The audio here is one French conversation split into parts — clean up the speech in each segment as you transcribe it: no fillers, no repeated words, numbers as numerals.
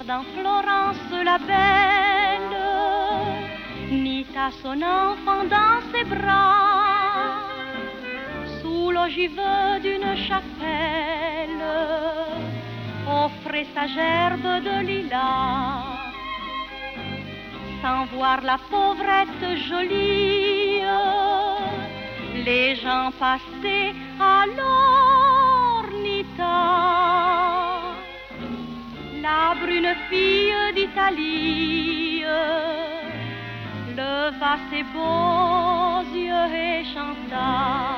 dans Florence la belle, Nita son enfant dans ses bras, sous l'ogive d'une chapelle, offrait sa gerbe de lilas, sans voir la pauvrette jolie. Les gens passaient alors Nita, la brune fille d'Italie, leva ses beaux yeux et chanta.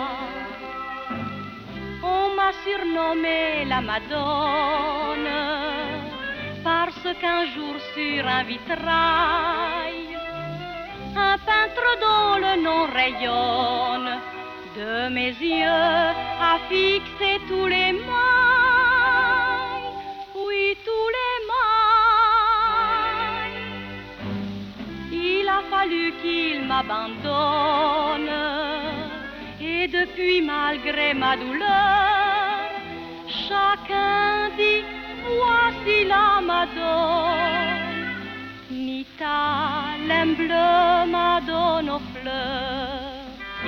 On m'a surnommée la Madone, parce qu'un jour sur un vitrail, un peintre dont le nom rayonne de mes yeux a fixé tous les mailles, oui tous les mailles. Il a fallu qu'il m'abandonne, et depuis malgré ma douleur, chacun dit voici la Madone. Nita, l'humble Madone aux fleurs.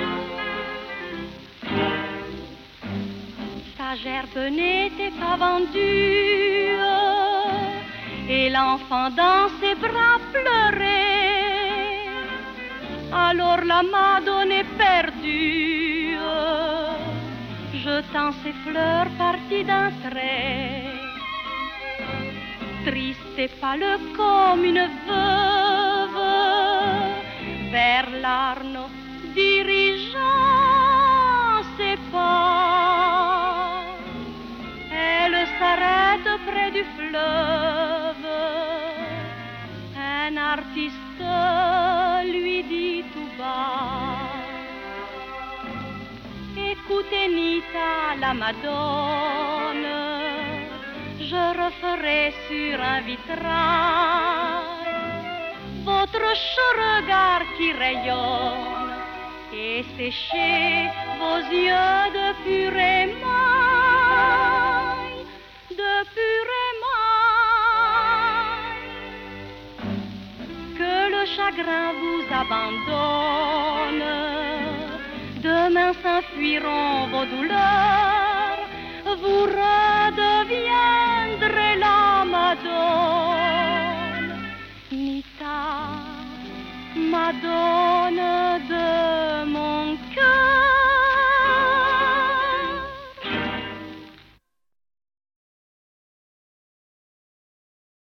Sa gerbe n'était pas vendue, et l'enfant dans ses bras pleurait. Alors la Madone est perdue, jetant ses fleurs parties d'un trait. Triste et pâle comme une veuve, vers l'Arno dirigeant ses pas, elle s'arrête près du fleuve. Un artiste lui dit tout bas: écoutez Nita, la Madone, je referai sur un vitrail votre regard qui rayonne et sécher vos yeux de pur émail, de pur émail. Que le chagrin vous abandonne, demain s'enfuiront vos douleurs, vous redeviendrez la Madone. Nita, Madone de mon cœur.